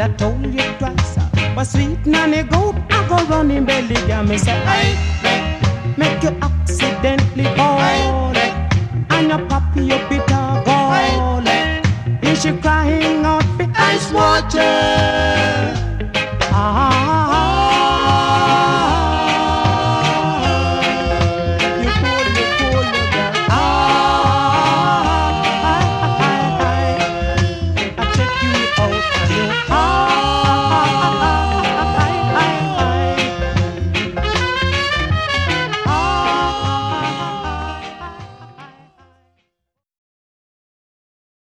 I told you twice. But sweet nanny goat, I go running belly, yeah, me say, hey, make you accidentally fall. And your puppy, your bitter gall. Is she crying out for ice water?